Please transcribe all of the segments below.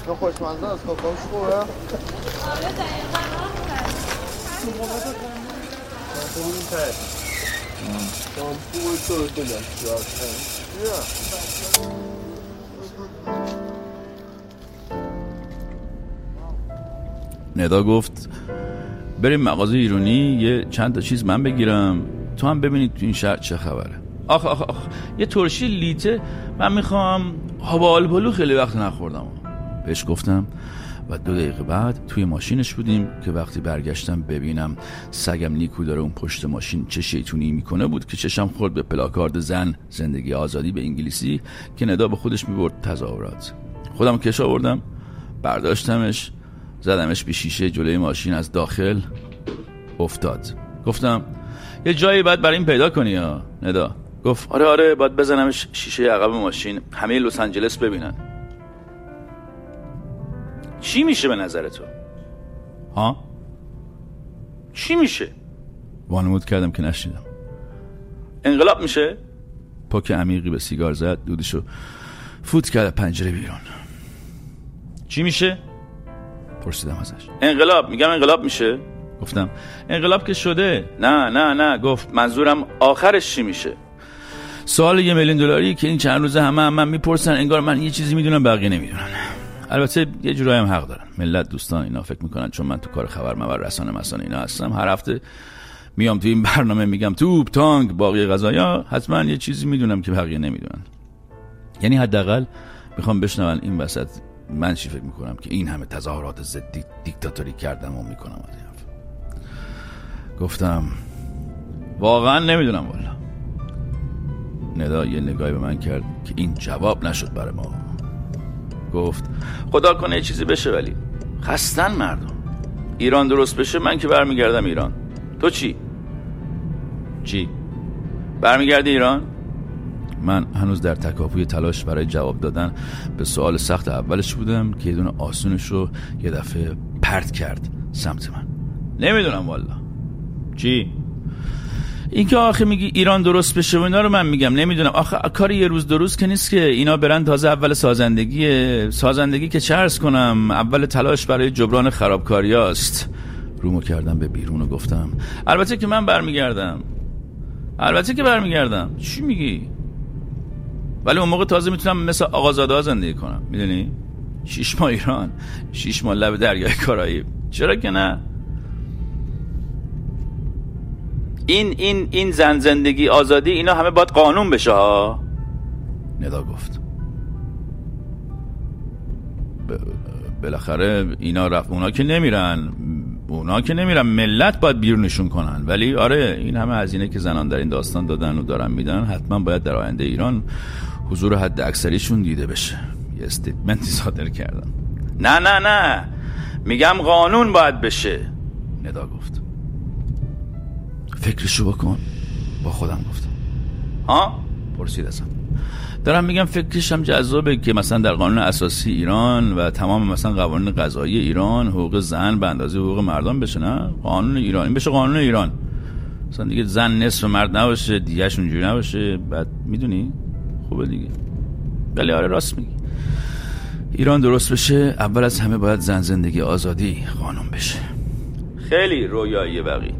تو خوشمزه است کاکاوش خوبه؟ آره دقیقا ندا گفت بریم مغازه ایرانی یه چند تا چیز من بگیرم تو هم ببینید تو این شهر چه خبره. آخ یه ترشی لیته من میخوام. هوا آلبالو خیلی وقت نخوردم بهش گفتم و 2 دقیقه بعد توی ماشینش بودیم که وقتی برگشتم ببینم سگم نیکو داره اون پشت ماشین چه شیطونی میکنه بود که چشم خورد به پلاکارد زن زندگی آزادی به انگلیسی که ندا به خودش میبرد تظاهرات. خودم کش آوردم برداشتمش زدمش به شیشه جلوی ماشین از داخل افتاد. گفتم یه جایی باید برای این پیدا کنی یا ندا؟ گفت آره باید بزنمش شیشه عقب ماشین همه لس آنجلس ببینن. چی میشه به نظر تو؟ ها؟ چی میشه؟ وانمود کردم که نشنیدم. انقلاب میشه؟ پاک عمیقی به سیگار زد دودشو فوت کرد پنجره بیرون. چی میشه؟ پرسیدم ازش. انقلاب میگم انقلاب میشه؟ گفتم انقلاب که شده. نه گفت منظورم آخرش چی میشه؟ سوال $1,000,000 که این چند روزه همه من میپرسن انگار من یه چیزی میدونم بقیه نمیدونن. البته یه جورایی هم حق دارن. ملت دوستان اینا فکر میکنن چون من تو کار خبر مبر رسانه اینا هستم هر هفته میام تو این برنامه میگم توپ تانک باقی قضایا حتما یه چیزی میدونم که بقیه نمیدونن. یعنی حداقل میخوام بشنون این وسط من چی فکر میکنم که این همه تظاهرات ضد دیکتاتوری کردم و میکنم از این حرف. گفتم واقعا نمیدونم والا. ندا یه نگاهی به من کرد که این جواب نشد برای ما. گفت خدا کنه یه چیزی بشه ولی خستن مردم. ایران درست بشه من که برمیگردم ایران. تو چی؟ برمیگردی ایران؟ من هنوز در تکاپوی تلاش برای جواب دادن به سوال سخت اولش بودم که یه دونه آسونش رو یه دفعه پرت کرد سمت من. نمیدونم والا. چی؟ این که آخه میگی ایران درست بشه و اینا رو من میگم نمیدونم. آخه کار یه روز دو روز که نیست که اینا برن. تازه اول سازندگی که چه عرض کنم اول تلاش برای جبران خرابکاریاست. رومو کردم به بیرون و گفتم البته که من برمیگردم. چی میگی؟ ولی اون موقع تازه میتونم مثل آقازاده ها زندگی کنم میدونی؟ 6 ماه ایران 6 ماه لب دریای کارائیب. چرا که نه؟ این زن زندگی آزادی اینا همه باید قانون بشه ها. ندا گفت بالاخره اینا رفت اونا که نمیرن ملت باید بیرونشون کنن. ولی آره این همه هزینه که زنان در این داستان دادن و دارن میدن حتما باید در آینده ایران حضور حد اکثریشون دیده بشه. یه استیتمنتی صادر کردم. نه میگم قانون باید بشه. ندا گفت فکرشو بکن. با خودم گفتم ها؟ پرسید ازم. دارم میگم فکرشم جذابه که مثلا در قانون اساسی ایران و تمام مثلا قوانین قضایی ایران حقوق زن به اندازه حقوق مردان بشه. نه قانون ایران این بشه قانون ایران. مثلا دیگه زن نصف مرد نباشه دیگه‌ش اونجوری نباشه. بعد میدونی خوبه دیگه. ولی آره راست میگی. ایران درست بشه اول از همه باید زن زندگی آزادی قانون بشه. خیلی رویاییه بقیه.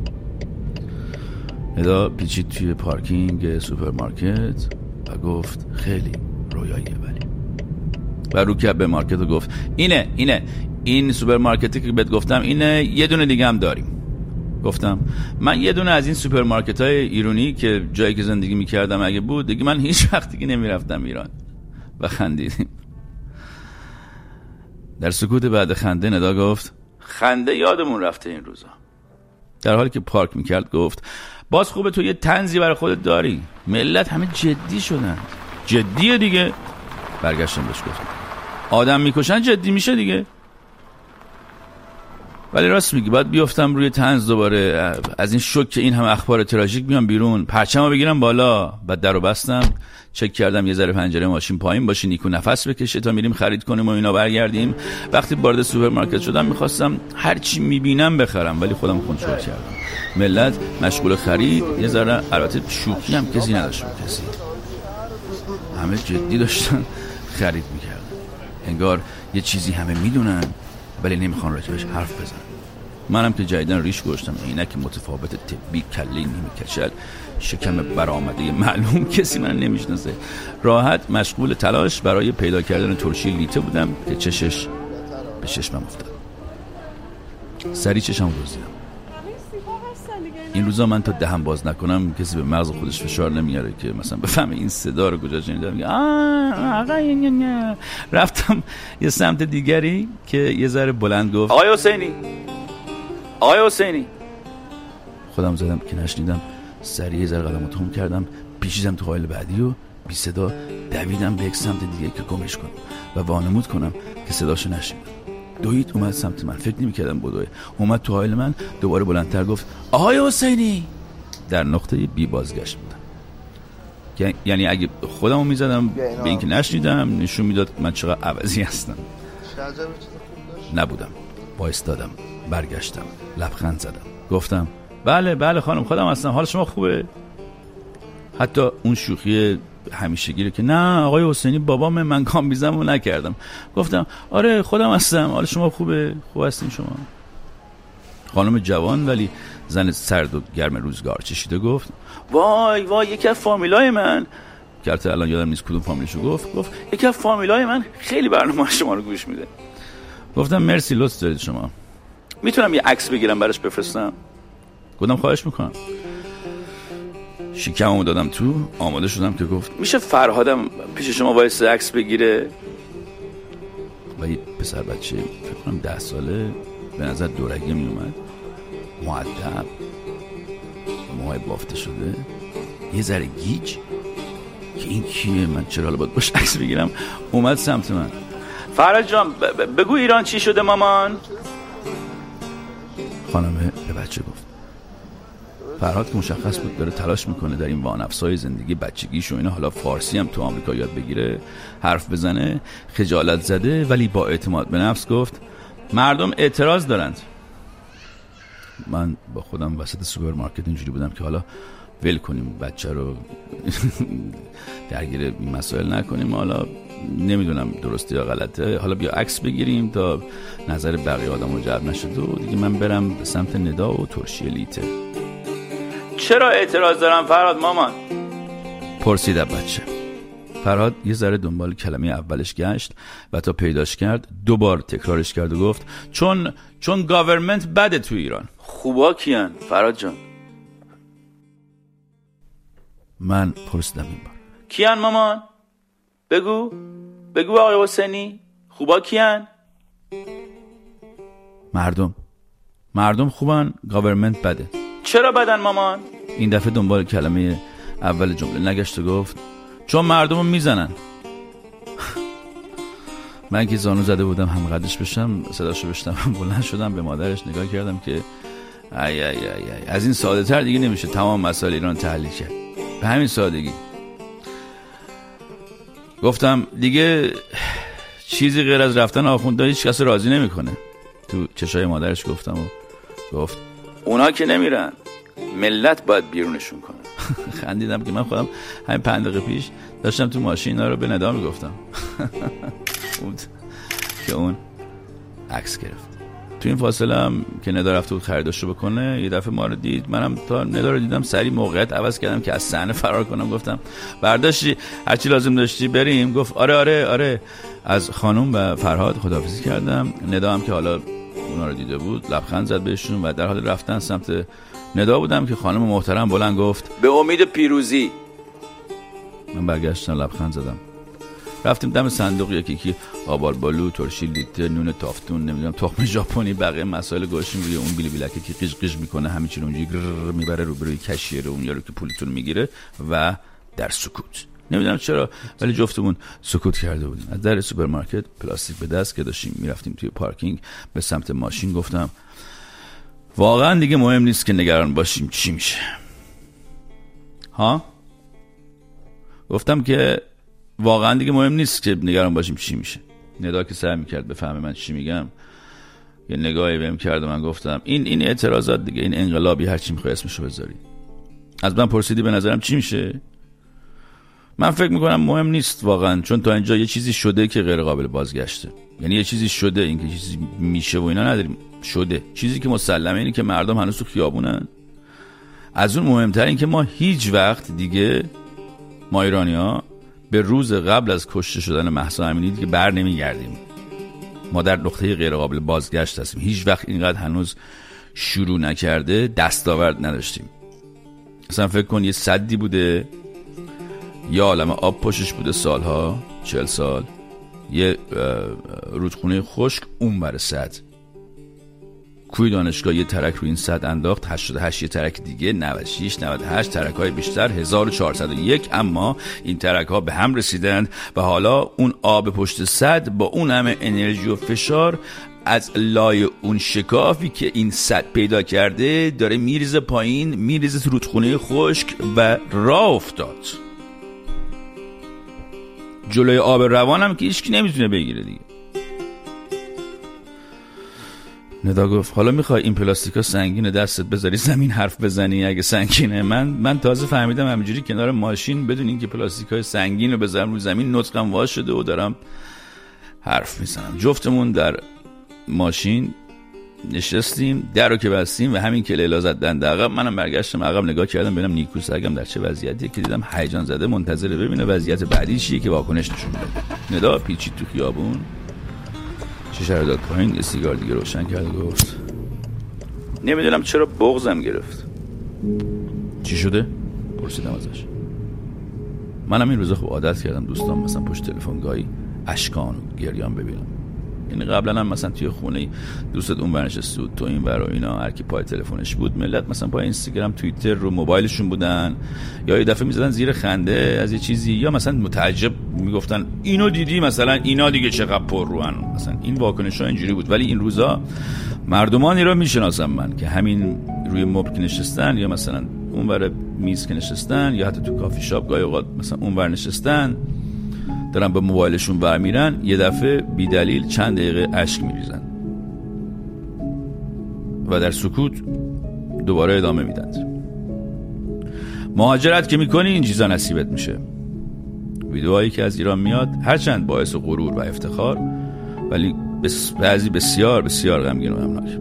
ندا پیچید توی پارکینگ سوپرمارکت و گفت خیلی رویاییه ولی. و رو کرد به مارکت و گفت اینه این سوپرمارکتی که بهت گفتم اینه. یه دونه دیگه هم داریم. گفتم من یه دونه از این سوپرمارکت‌های ایرانی که جایی که زندگی می‌کردم اگه بود دیگه من هیچ وقت دیگه نمی‌رفتم ایران. و خندیدیم. در سکوت بعد خنده ندا گفت خنده یادمون رفته این روزا. در حالی که پارک می‌کرد گفت باز خوبه تو یه طنزی برای خودت داری. ملت همه جدی شدن. جدیه دیگه. برگشتم بهش گفتم آدم میکشن جدی میشه دیگه. ولی راست میگی باید بیافتم روی طنز دوباره. از این شوک که این همه اخبار تراژیک بیام بیرون پرچمو بگیرم بالا. بعد درو بستم چک کردم یه ذره پنجره ماشین پایین باشه نیکو نفس بکشه تا میریم خرید کنیم و اینا برگردیم. وقتی وارد سوپرمارکت شدم میخواستم هر چی میبینم بخرم ولی خودم کنترل کردم. ملت مشغول خرید یه ذره البته شوخی هم کسی نداشت. کسی همه جدی داشتن خرید میکردن. انگار یه چیزی همه میدونن ولی نمیخوان راجبش حرف بزنن. منم که جدیدن ریش گذاشتم، عینک متفاوت طبی، کله نیمه کچل، شکم برآمده معلوم، کسی من نمیشناسه. راحت مشغول تلاش برای پیدا کردن ترشی لیته بودم که چشش به چشمم افتاد. سری چشم گذاشتم. این روزا من تا دهن باز نکنم کسی به مغز خودش فشار نمیاره که مثلا بفهمه این صدا رو کجا شنیدم. میگه آقا رفتم یه سمت دیگری که یه ذره بلند گفت آقای حسینی، آقای حسینی. خودم زدم که نشنیدم. سریع یه ذره قدمو تند کردم، پیچیدم تو حائل بعدی و بی صدا دویدم به یک سمت دیگه که گمش کنم و وانمود کنم که صداشو نشنیدم. دوید اومد سمت من، فکر نمی‌کردم بدوه. اومد تو حائل من، دوباره بلندتر گفت آقای حسینی. در نقطه بی بازگشت بودم. یعنی اگه خودمو میزدم به اینکه نشنیدم نشون میداد من چقدر عوضی هستم. نبودم. وایستادم، برگشتم، لبخند زدم، گفتم بله بله خانم، خودم هستم، حال شما خوبه؟ حتی اون شوخی همیشگی رو که نه آقای حسینی بابام من کامبیزمو نکردم. گفتم آره خودم هستم، حال شما خوبه؟ خوب هستین شما؟ خانم جوان ولی زن سرد و گرم روزگار چشیده گفت وای وای یکی از فامیلای من، که البته الان یادم نیست کدوم فامیلشو گفت یکی از فامیلای من خیلی برنامه شما رو گوش میده. گفتم مرسی، لطف دارید شما. میتونم یه عکس بگیرم براش بفرستم؟ گفتم خواهش میکنم. شیکمو دادم تو، آماده شدم که گفت میشه فرهادم پیش شما وایسه عکس بگیره؟ و یه پسر بچه فکر کنم 10 ساله، به نظر دورگه می اومد، مؤدب، موهای بافته شده، یه ذره گیج که این کیه، من چرا حالا باید باش عکس بگیرم. اومد سمت من. فرهاد جان بگو ایران چی شده مامان؟ خانمه به بچه گفت. فرهاد که مشخص بود داره تلاش میکنه در این وانفسای زندگی بچگیش و اینا حالا فارسی هم تو آمریکا یاد بگیره، حرف بزنه، خجالت زده ولی با اعتماد به نفس گفت مردم اعتراض دارند. من با خودم وسط سوپرمارکت اینجوری بودم که حالا ول کنیم بچه رو درگیر این مسائل نکنیم، حالا نمیدونم درسته یا غلطه، حالا بیا عکس بگیریم تا نظر بقیه آدم رو جلب نشد و دیگه من برم به سمت ندا و ترشی لیته. چرا اعتراض دارم فرهاد مامان؟ پرسید بچه. فرهاد یه ذره دنبال کلمه اولش گشت و تا پیداش کرد 2 بار تکرارش کرد و گفت چون گاورمنت بده تو ایران. خوبا کیان فرهاد جان؟ من پرسیدم این بار کیان مامان؟ بگو آقای حسینی، خوبا کیان؟ مردم خوبن، گاورمنت بده. چرا بدن مامان؟ این دفعه دنبال کلمه اول جمله نگشت و گفت چون مردمو میزنن. من که زانو زده بودم هم قدش بشم، صداشو بشنوم بلند شدم، به مادرش نگاه کردم که ای از این ساده تر دیگه نمیشه تمام مسائل ایران تحلیل کرد، به همین سادگی. گفتم دیگه چیزی غیر از رفتن آخونده هیچ کس راضی نمیکنه. تو چشای مادرش گفتم و گفت اونا که نمیرن، ملت باید بیرونشون کنه. خندیدم که من خودم همین 5 دقیقه پیش داشتم تو ماشین اینا رو به ندا میگفتم. که اون عکس گرفت. تو این فاصله هم که ندا رفته بود خریداشو بکنه یه دفعه ما رو دید. منم تا ندا رو دیدم سری موقعیت عوض کردم که از صحنه فرار کنم. گفتم برداشتی هرچی لازم داشتی بریم؟ گفت آره. از خانم و فرهاد خداحافظی کردم. ندا هم که حالا اونا رو دیده بود لبخند زد بهشون و در حال رفتن سمت ندا بودم که خانم محترم بلند گفت به امید پیروزی. من برگشتم لبخند زدم. رفتیم دم صندوق، یکی آبالبالو، ترشی لیته، نون تافتون، نمیدونم تخم ژاپنی، بقیه مسائل گوشیم روی اون بیلی بیلکه که قیش قیش میکنه، همین چیز اونجوری میبره روبروی کشیر اون یارو که پولتون میگیره و در سکوت. نمیدونم چرا ولی جفتمون سکوت کرده بودیم. از در سوپرمارکت پلاستیک به دست که داشتیم میرفتیم توی پارکینگ به سمت ماشین گفتم واقعا دیگه مهم نیست که نگران باشیم چی میشه. ها؟ گفتم که واقعا دیگه مهم نیست که نگران باشیم چی میشه. ندا که سعی میکرد بفهمه من چی میگم یه نگاهی بهم کرد و من گفتم این اعتراضات دیگه، این انقلابی هر چی میخوای اسمشو بذاری. از من پرسیدی به نظرم چی میشه؟ من فکر میکنم مهم نیست واقعا، چون تا اینجا یه چیزی شده که غیر قابل بازگشته. یعنی یه چیزی شده، این که چیزی میشه و اینا نداریم، شده. چیزی که مسلمه اینه که مردم هنوز تو خیابونن. از اون مهمتر این که ما هیچ وقت دیگه، ما ایرانی‌ها، به روز قبل از کشته شدن مهسا امینی دیگه بر نمیگردیم. ما در نقطه غیر قابل بازگشت هستیم. هیچ وقت اینقدر هنوز شروع نکرده دستاورد نداشتیم. مثلا فکر کن یه سدی بوده، یه عالم آب پشتش بوده سالها، 40 سال، یه رودخونه خشک اون بر سد. کوی دانشگاه یه ترک رو این سد انداخت، 88 یه ترک دیگه، 96 98 ترک های بیشتر 1401، اما این ترک ها به هم رسیدند و حالا اون آب پشت سد با اون همه انرژی و فشار از لای اون شکافی که این سد پیدا کرده داره میریزه پایین، میریزه تو رودخونه خشک و راه افتاد. جلوی آب روان هم که هیچکی نمیتونه بگیره دیگه. ندا گفت حالا میخوای این پلاستیکا سنگینه دستت بذاری زمین حرف بزنی اگه سنگینه؟ من تازه فهمیدم همینجوری کنار ماشین بدون اینکه پلاستیکای سنگین رو بذارم روی زمین نطقم واش شده و دارم حرف میزنم. جفتمون در ماشین نشستیم، در رو که بستیم و همین که لیلا زد دنده عقب، منم برگشتم عقب نگاه کردم ببینم نیکو سگم در چه وضعیتیه، که دیدم هیجان زده منتظره ببینه وضعیت بعدی چیه که واکنش نشون بده. ندا پیچید تو خیابون، شیشه رو داد پایین، یه سیگار دیگه روشن کرد و گفت نمیدونم چرا بغضم گرفت. چی شده؟ پرسیدم ازش. منم این روزا خوب عادت کردم دوستان مثلا پشت تلفن گاهی اشکان و گریان ببینم. یعنی قبلا هم مثلا توی خونه دوستت اون ور نشسته بود، تو این ور و اینا، هر کی پای تلفنش بود، ملت مثلا پای اینستاگرام توییتر رو موبایلشون بودن، یا یه دفعه میزدن زیر خنده از یه چیزی، یا مثلا متعجب میگفتن اینو دیدی مثلا اینا دیگه چقدر پر روان، مثلا این واکنش‌ها اینجوری بود. ولی این روزا مردمانی رو میشناسم من که همین روی مبل که نشستن، یا مثلا اون ور میز که نشستن، یا حتی تو کافی شاپ گاهی اوقات مثلا اون ور نشستن، دارن به موبایلشون برمیرن، یه دفعه بی دلیل چند دقیقه اشک میریزن و در سکوت دوباره ادامه میدن. مهاجرت که میکنی این چیزا نصیبت میشه. ویدئوهایی که از ایران میاد هرچند باعث غرور و افتخار، ولی بعضی بسیار بسیار غمگین و غمناک.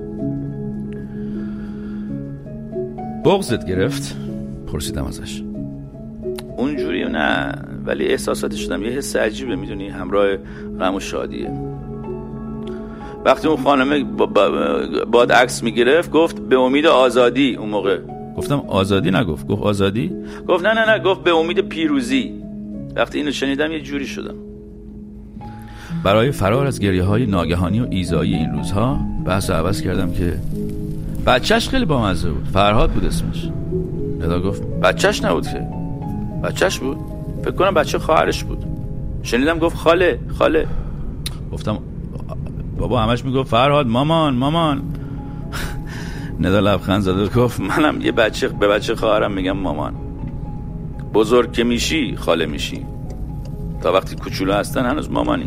بغضت گرفت؟ پرسیدم ازش. اونجوری نه، ولی احساساتی شدم، یه حس عجیبه میدونی، همراه غم و شادیه. وقتی اون خانمه باد عکس میگرفت گفت به امید آزادی. اون موقع گفتم آزادی نگفت، گفت آزادی؟ گفت نه گفت به امید پیروزی. وقتی اینو شنیدم یه جوری شدم. برای فرار از گریه های ناگهانی و ایذایی این روزها بحث رو عوض کردم که بچهش خیلی بامزه بود، فرهاد بود اسمش. ندا گفت بچهش نبود که. بچهش بود؟ فکر کنم بچه خواهرش بود. شنیدم گفت خاله. گفتم بابا همش میگفت فرهاد مامان. ندا لبخند زد و گفت منم یه بچه به بچه خواهرم میگم مامان. بزرگ که میشی خاله میشی، تا وقتی کوچولو هستن هنوز مامانی.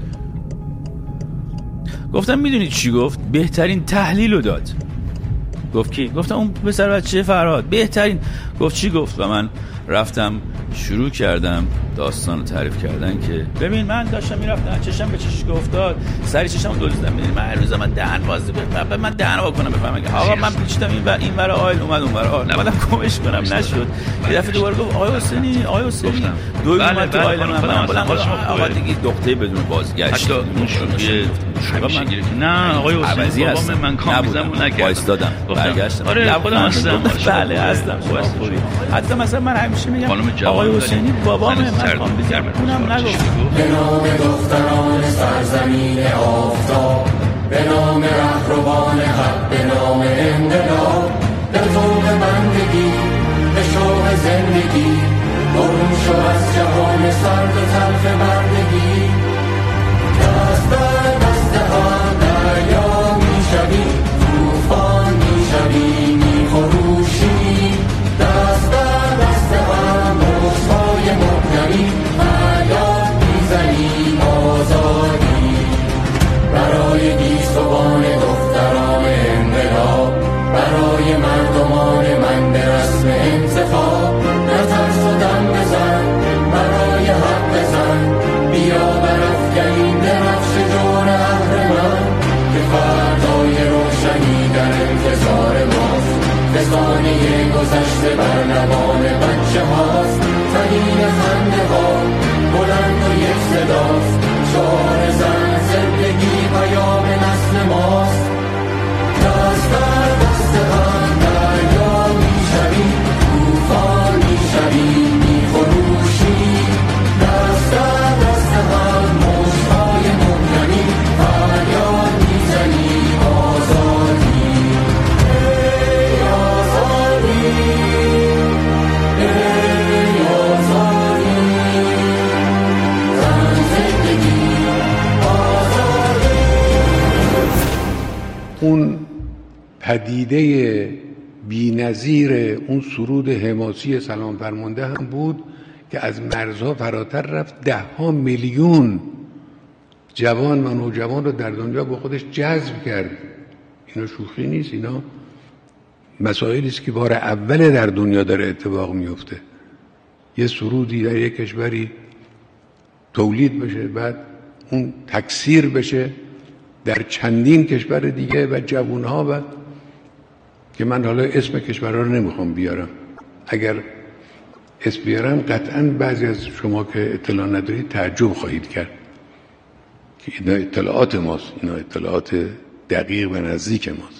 گفتم میدونی چی گفت؟ بهترین تحلیل رو داد. گفت کی؟ گفتم اون پسر بچه فرهاد بهترین. گفت چی گفت؟ و من رفتم شروع کردم داستان رو تعریف کردن که ببین من داشتم میرفتم چشم به چشش افتاد، سری چشم رو دزدیدم. من هر روز من دهن باز بکنم، من دهن وا کنم بفهمم که آقا من پیچیدم این ور آیل اومد اون ور آیل، نمیدونم کمش کنم نشد. یه دفعه دوباره گفت آقای حسینی دو اومد تو آیل من بلند آقا دیگه نقطه بدون بازگشت. اون شوخی نه آقای حسینی بابا من کامیزمو نکردم، وایسادم برگشتم. آره خودم هستم. بله هستم. حتی مثلا من همیشه میگم آقای حسینی بابام من کامبیزم، اونم نگفت. به نام دختران سرزمین آفتاب، به نام رهروان حق، به نام انقلاب، به طوق بندگی، به شوق زندگی، برون شو از جهان سرد و تلخ بردگی. دست در دست هم دریا میشوی، طوفان میشوی میخروشی. دست در دست هم رسوای محکمی، فریاد میزنیم آزادی. این درفش جور اهرمن که فردای روشنی در انتظار ماست. فسانه گذشته بر لبان بچه هاست. تنین خنده ها بلند و یک صداست. شعار زن زندگی پیام نسل ماست. دست در دست هم دریا میشوی، طوفان میشوی، میخروشی. دست در دست هم مشتای محکمی، فریاد میزنی آزادی. ای آزادی، ای آزادی، زن زندگی آزادی. اون پدیده بی‌نظیر اون سرود حماسی سلام فرمانده هم بود که از مرزها فراتر رفت. 10 میلیون جوان و نوجوان رو در دنیا با خودش جذب کرد. اینا شوخی نیست، اینا مسائلی است که بار اول در دنیا داره اتفاق میفته. یه سرودی در یک کشوری تولید بشه، بعد اون تکثیر بشه در چندین کشور دیگه و جوانها، و که من حالا اسم کشورها رو نمیخوام بیارم. اگر اسم بیارم قطعاً بعضی از شما که اطلاع ندارید تعجب خواهید کرد که اینا اطلاعات ماست، اینا اطلاعات دقیق و نزدیک ماست.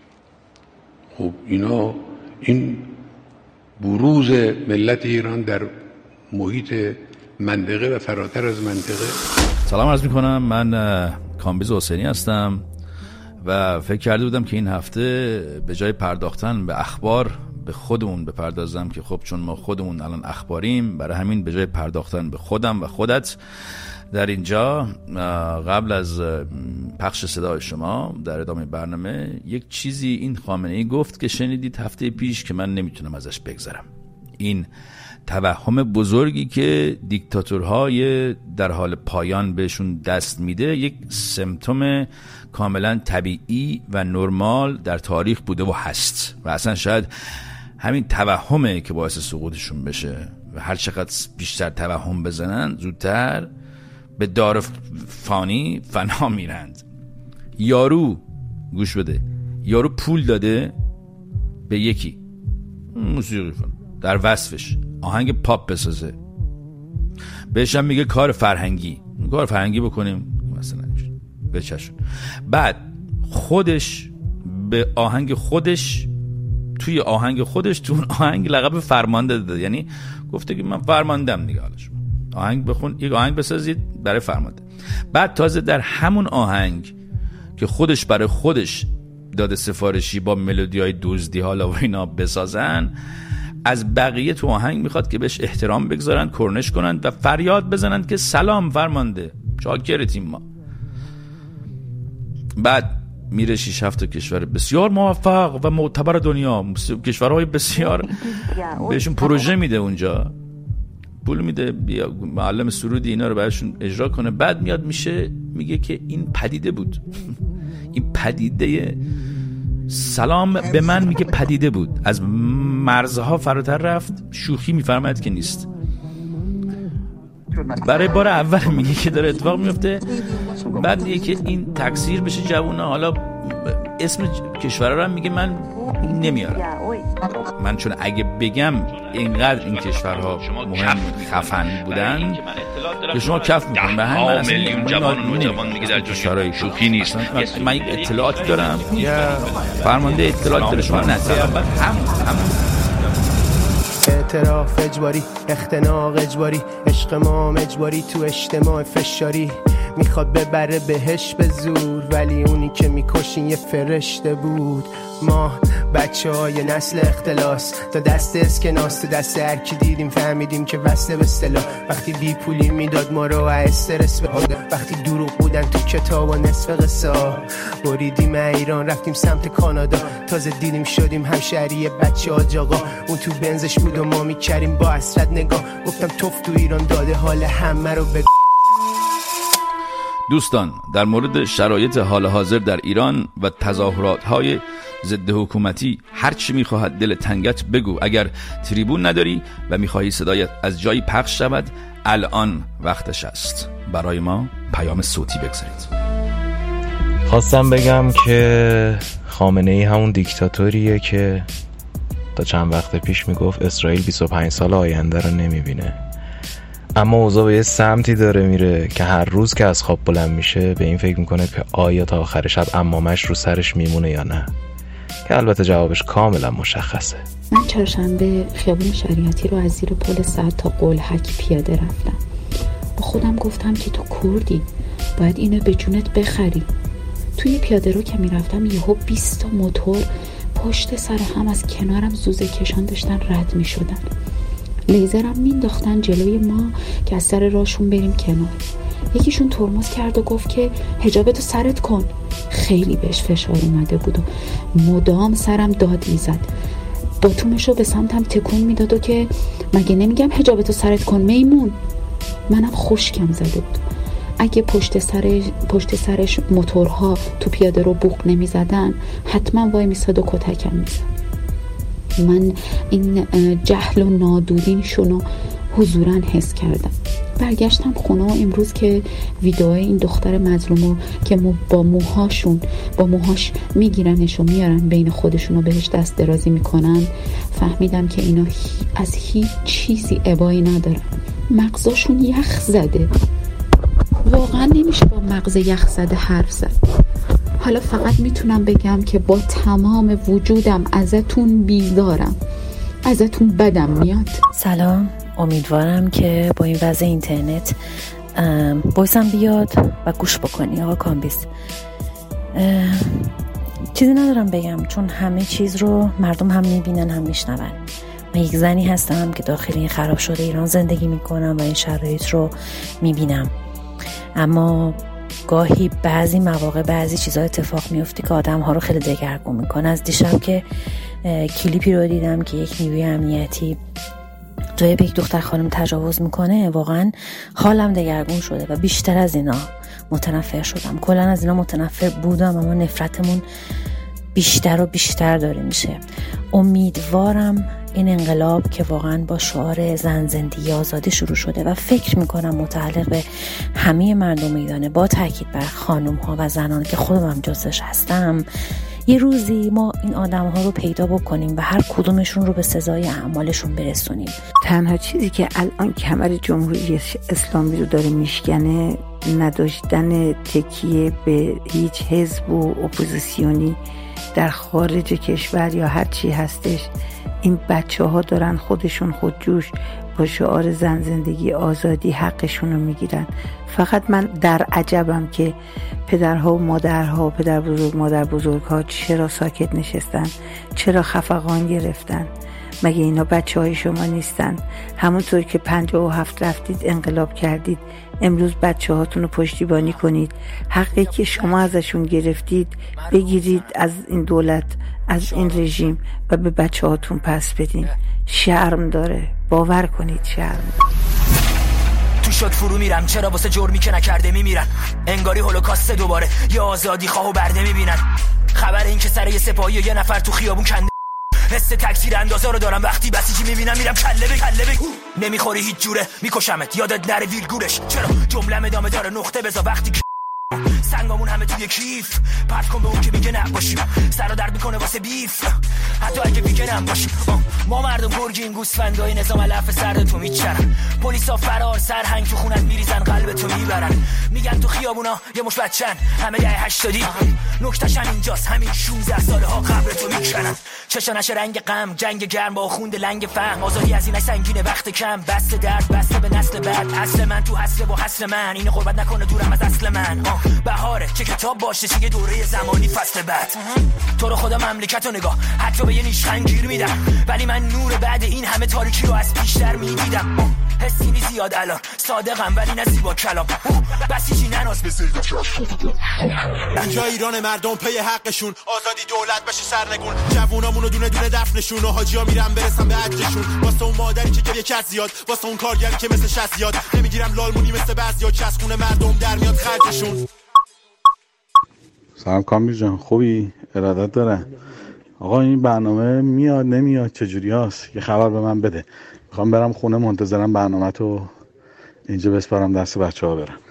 خب اینا این بروز ملت ایران در محیط منطقه و فراتر از منطقه. سلام عرض میکنم، من کامبیز حسینی هستم و فکر کرده بودم که این هفته به جای پرداختن به اخبار به خودمون بپردازم که خب چون ما خودمون الان اخباریم، برای همین به جای پرداختن به خودم و خودت در اینجا قبل از پخش صدای شما در ادامه برنامه یک چیزی این خامنه‌ای گفت که شنیدید هفته پیش که من نمیتونم ازش بگذرم. این توهم بزرگی که دیکتاتورهای در حال پایان بهشون دست میده یک سمپتوم کاملا طبیعی و نرمال در تاریخ بوده و هست و اصلا شاید همین توهمه که باعث سقوطشون بشه و هر چقدر بیشتر توهم بزنن زودتر به دار فانی فنا میرند. یارو گوش بده، یارو پول داده به یکی موسیقی فن در وصفش آهنگ پاپ بسازه، بهش هم میگه کار فرهنگی بکنیم مثلا بچشون. بعد خودش به آهنگ خودش توی آهنگ خودش تو اون آهنگ لقب فرمانده داده، یعنی گفته که من فرماندم دیگه، حالش آهنگ بخون، یک آهنگ بسازید برای فرمانده. بعد تازه در همون آهنگ که خودش برای خودش داده سفارشی با ملودیای دزدی حالا و اینا بسازن، از بقیه تو آهنگ میخواد که بهش احترام بگذارن، کرنش کنن و فریاد بزنن که سلام فرمانده، چاکرتیم ما. بعد میره 6-7 کشور بسیار موفق و معتبر دنیا، کشورهای بسیار بهشون پروژه میده، اونجا پول میده، بیا معلم سرودی اینا رو براشون اجرا کنه. بعد میاد میگه که این پدیده بود این پدیده سلام به من میگه پدیده بود، از مرزها فراتر رفت، شوخی میفرماید که نیست. برای بار اول میگه که داره اتفاق میفته، بعد میگه که این تکثیر بشه جوونا. حالا اسم کشورها رو هم میگه من نمیارم، من چون اگه بگم اینقدر این کشورها مهم خفن بودن که شما کف میکنم به همین میلیون جوان و نوجوان میگه در کشورهای شوخی نیست. من یک اطلاعاتی دارم یا فرمانده اطلاعاتی داره شما ندارم. هم اعتراف اجباری، اختناق اجباری، عشق ما اجباری تو اجتماع فشاری، میخواد ببره بهش به زور ولی اونی که میکشین یه فرشته بود. ما بچه های نسل اختلاس تا دست اسکناس تو دست هرکی دیدیم فهمیدیم که وصله به سلا. وقتی بی پولی میداد ما رو استرس به حاده، وقتی دروغ بودن تو کتاب و نصف قصه بریدیم ایران رفتیم سمت کانادا، تازه دیدیم شدیم همشهری بچه آج آقا. اون تو بنزش بود و ما میکریم با حسرت نگاه، گفتم توف تو ایران داده حال همه رو به دوستان. در مورد شرایط حال حاضر در ایران و تظاهرات‌های ضد حکومتی هر چی می‌خواهد دل تنگت بگو. اگر تریبون نداری و می‌خواهی صدایت از جایی پخش شود، الان وقتش است برای ما پیام صوتی بگذارید. خواستم بگم که خامنه‌ای همون دیکتاتوریه که تا چند وقت پیش میگفت اسرائیل 25 سال آینده رو نمیبینه، اما اوضاع به یه سمتی داره میره که هر روز که از خواب بلند میشه به این فکر میکنه که آیا تا آخر شب عمامش رو سرش میمونه یا نه، که البته جوابش کاملا مشخصه. من چهارشنبه خیابون شریعتی رو از زیر پل سعد تا قلهک پیاده رفتم. با خودم گفتم که تو کردی، باید اینو به جونت بخری. توی پیاده رو که میرفتم یهو 20 تا موتور پشت سر هم از کنارم زوزه کشان داشتن رد میشدن. لیزرم مینداختن جلوی ما که از سر راهشون بریم کنار. یکیشون ترمز کرد و گفت که حجابتو سرت کن. خیلی بهش فشار اومده بود و مدام سرم داد میزد. باتومشو به سمتم تکون میداد و که مگه نمیگم حجابتو سرت کن میمون. منم خشکم زده بود. اگه پشت سرش موتورها تو پیاده رو بوق نمی زدن حتما وای میساد و کتکم میزد. من این جهل و نادودینشونو حضوراً حس کردم. برگشتم خونه و امروز که ویدئوی این دختر مظلومو که با موهاش میگیرنش و میارن بین خودشونو بهش دست درازی میکنن فهمیدم که اینا از هیچ چیزی ابایی ندارن. مغزاشون یخ زده. واقعا نمیشه با مغز یخ زده حرف زد. حالا فقط میتونم بگم که با تمام وجودم ازتون بیزارم، ازتون بدم میاد. سلام، امیدوارم که با این وضع اینترنت بایسم بیاد و گوش بکنی. آقا کامبیز، چیزی ندارم بگم چون همه چیز رو مردم هم میبینن هم میشنون. من یک زنی هستم که داخل این خراب شده ایران زندگی میکنم و این شرایط رو میبینم، اما گاهی بعضی مواقع بعضی چیزا اتفاق میفته که آدم ها رو خیلی دگرگون میکنه. از دیشب که کلیپی رو دیدم که یک نیروی امنیتی جای به یک دختر خانم تجاوز میکنه، واقعا حالم دگرگون شده و بیشتر از اینا متنفر شدم. کلا از اینا متنفر بودم اما نفرتمون بیشتر و بیشتر داره میشه. امیدوارم این انقلاب که واقعا با شعار زن زندگی آزادی شروع شده و فکر میکنم متعلق به همه مردم ایرانه، با تاکید بر خانم ها و زنان که خودم هم جزش هستم، یه روزی ما این آدم ها رو پیدا بکنیم و هر کدومشون رو به سزای اعمالشون برسونیم. تنها چیزی که الان کمر جمهوری اسلامی رو داره میشکنه نداشتن تکیه به هیچ حزب و اپوزیسیونی در خارج کشور یا هر چی هستش. این بچه ها دارن خودشون خودجوش با شعار زن زندگی آزادی حقشون رو میگیرن. فقط من در عجبم که پدرها و مادرها، پدر بزرگ مادر بزرگ ها چرا ساکت نشستن، چرا خفقان گرفتن. مگه اینا بچه های شما نیستن؟ همونطور که 57 رفتید انقلاب کردید، امروز بچه هاتون رو پشتیبانی کنید. حقی که شما ازشون گرفتید بگیرید از این دولت، از این رژیم و به بچه هاتون پس بدین. شرم داره، باور کنید شرم. تو شد فرو میرم، چرا واسه جرمی که نکرده میمیرن؟ انگاری هولوکاست دوباره، یه آزادی خواه و برده میبینن. خبر این که سر یه سپاهی و یه نفر تو خیابون کنده، حس تکثیر اندازه رو دارم وقتی بسیجی میبینم میرم کله به نمیخوری هیچ جوره، میکشمت یادت نره ویرگولش. چرا جمله‌م ادامه داره، نقطه بذار وقتی سنگامون همه توی کیف، پرت کن به اون که میگه نباشیم، سر رو درد میکنه واسه بیف، حتی اگه میگه نباشیم. ما مردم گرگیم، گوسفندای نظام علف سر تو میچرن، پلیسا فرار سرهنگ تو خونت میریزن، قلب تو میبرن، میگن تو خیابونا یه مش بچن، همه دهه 80. نکتهش همینجاست، همین 16 ساله ها قبر تو میکنن. چشانش رنگ غم، جنگ گرم با خوند لنگ فهم، آزادی از این سنگینه وقت کم، بسته درد بسته به نسل بعد. اصل من تو حسل با حسل من، این قربت نکنه دورم از اصل من. بهاره چه کتاب باشه چه یه دوره زمانی فصل بعد. تو رو خدا مملکت رو نگاه، حتی به یه نیشخند گیر میدم، ولی من نور بعد این همه تاریکی رو از پیشتر میدیدم. حسی نی زیاد الان صادقم ولی نه زیبا کلام، بسیجی نناز به زیدت اینجا ایران مردم پی حقشون، آزادی دولت بشه سرنگون، جوونامونو دونه دونه دفنشون و حاجیا میرن برسن به اجرشون. واسه اون مادری که گریه کرد زیاد، واسه اون کارگری که مثل شست زیاد، نمیگیرم لالمونی مثل بعضیا که از خونه مردم در میاد خرجشون. سلام کامبیز جان، خوبی؟ ارادت دارم. آقا این برنامه میاد نمیاد چجوری هست؟ یه خبر به من بده. میخوام برم خونه، منتظرم برنامه تو اینجا بسپارم دست بچه ها برم.